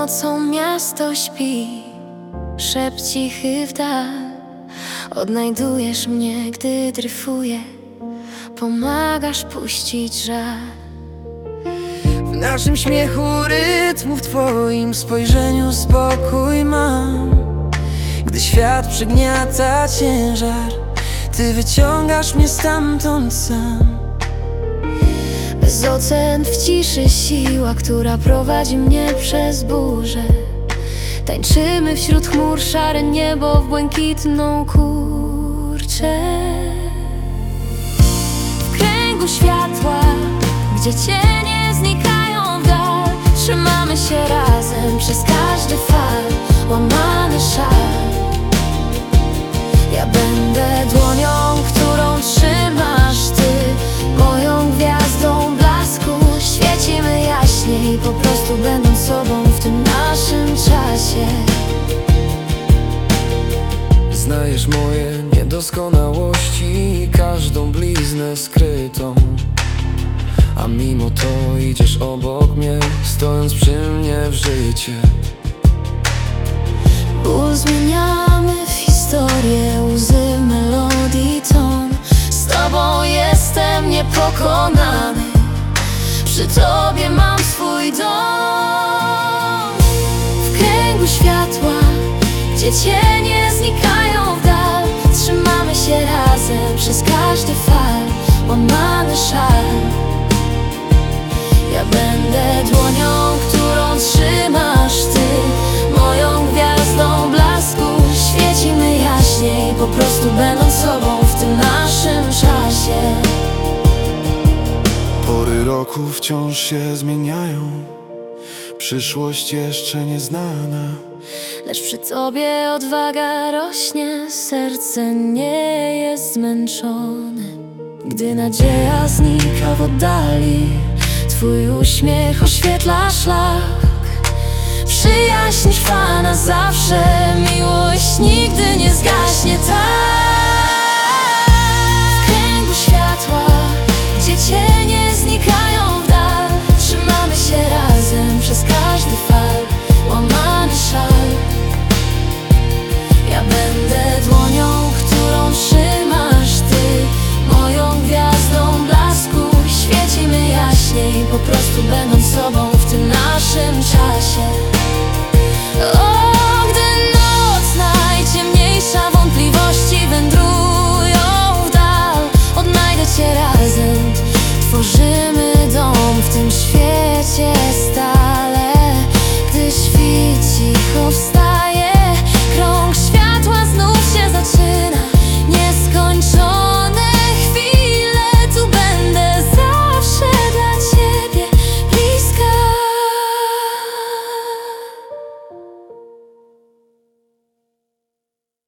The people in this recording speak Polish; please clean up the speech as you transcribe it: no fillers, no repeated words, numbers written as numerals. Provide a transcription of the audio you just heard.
nocą miasto śpi, szept cichy w dal. Odnajdujesz mnie, gdy dryfuję, pomagasz puścić żal. W naszym śmiechu rytmu, w twoim spojrzeniu spokój mam. Gdy świat przygniata ciężar, ty wyciągasz mnie stamtąd sam. Bez ocen w ciszy siła, która prowadzi mnie przez burzę. Tańczymy wśród chmur, szare niebo w błękitną kurczę. W kręgu światła, gdzie cienie znikają w dal, trzymamy się razem przez każdy fal, łamany szal. Ja będę dłonią, którą trzymasz ty, moją gwiazdą blasku. Świecimy jaśniej, po prostu będąc sobą w tym naszym czasie. Znajesz moje niedoskonałości i każdą bliznę skrytą, a mimo to idziesz obok mnie, stojąc przy mnie w życie. Ból zmieniamy w historię, łzy, melodii, ton. Z tobą jestem niepokonany, przy tobie mam swój dom. W kręgu światła, gdzie cienie znikają w dal, trzymamy się razem przez każdy fal, łamany szal. Ja będę dłonią, którą trzymasz ty, moją gwiazdą blasku. Świecimy jaśniej, po prostu będąc sobą w tym naszym czasie. Pory roku wciąż się zmieniają, przyszłość jeszcze nieznana, Lecz przy tobie odwaga rośnie, serce nie jest zmęczone. Gdy nadzieja znika w oddali, twój uśmiech oświetla szlak. Przyjaźń trwa na zawsze, miłość nigdy nie zgaśnie tak.